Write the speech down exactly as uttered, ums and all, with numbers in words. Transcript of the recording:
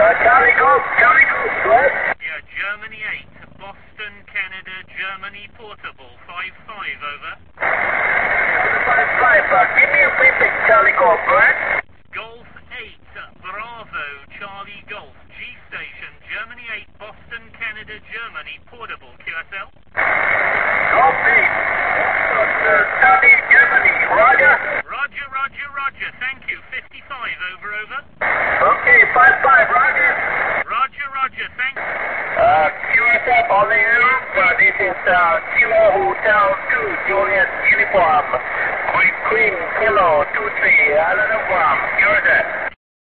Charlie Golf, Charlie Golf, what? Yeah, Germany eight, Boston, Canada, Germany, portable, five five, over. five five, uh, give me a briefing, Charlie Golf, right? Golf eight, Bravo, Charlie Golf, G station, Germany eight, Boston, Canada, Germany, portable, Q S L. Golf eight, uh, Charlie, Germany, Roger? Roger, roger, roger, thank you, fifty-five, over, over. Okay, five five, Roger. Roger, roger, thank you. Uh, Q S F on the roof, uh, this is, uh, Kilo Hotel two, Juliet Uniform, Queen, Queen, Kilo two three, Island of Guam, Q S F.